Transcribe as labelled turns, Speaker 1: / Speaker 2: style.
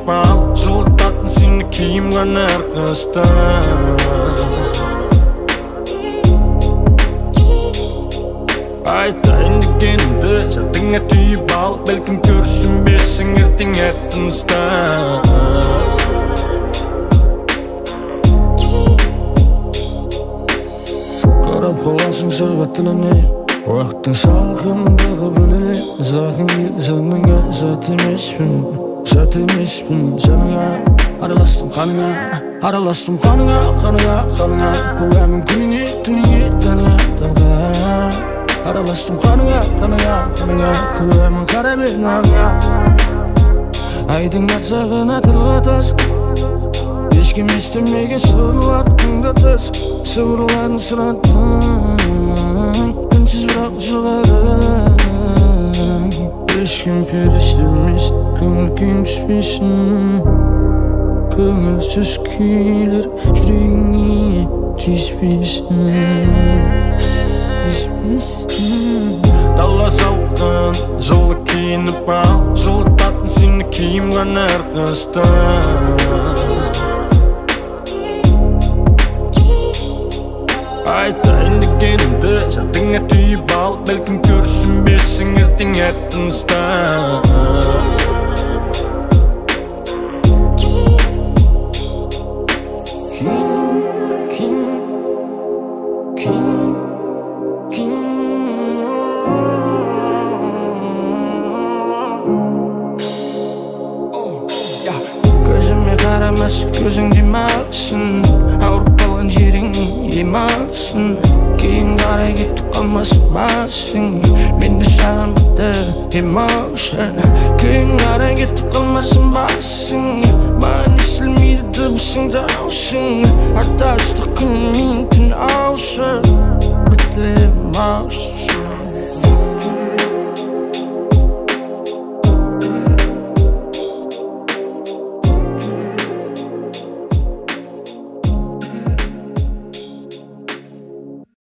Speaker 1: киініп ал, жылытатын сені киімған әр қыста. Айтайын дегенімді жадыңа түйіп ал, бәлкім көрсінбесің ертең әттіңізді. Қарап қаласың сағат тіліне, уақыттың салқындығы біліне. Зақым ел жаныңа жат емеспін жаныңа. Араластым қаныңа, көңілімнің күніне таныға. Араластым қаныңа, көңілімнің қара бетін аңа. Айдың арсағына тіл қатас, ешкім естімеге сырлар күнгі тас. Сыбырларын сұраттың, үнсіз бірақ жоғарың. Ешкім періште емес, көңіл күйім түспесін. Көңілсіз күйлер жүрегіңе тиіспесін. Дала салқын, жылы киініп ал, жылытатын сені киімған әр қыста. Айтайын дегенімді жадыңа түйіп ал, бәлкім көрсінбесің ертең әттіңізді. Көзіме қарамас, көзің демалсын, ауырып қалған жерің ем алсын. Кейін қарай кетіп қалмасын басың, мен де саған бітті emotion. Кейін қарай кетіп қалмасын басың, маған естілмейді дыбысың даусың. Артта ыстық күн мен түн аушы, бітті emotion.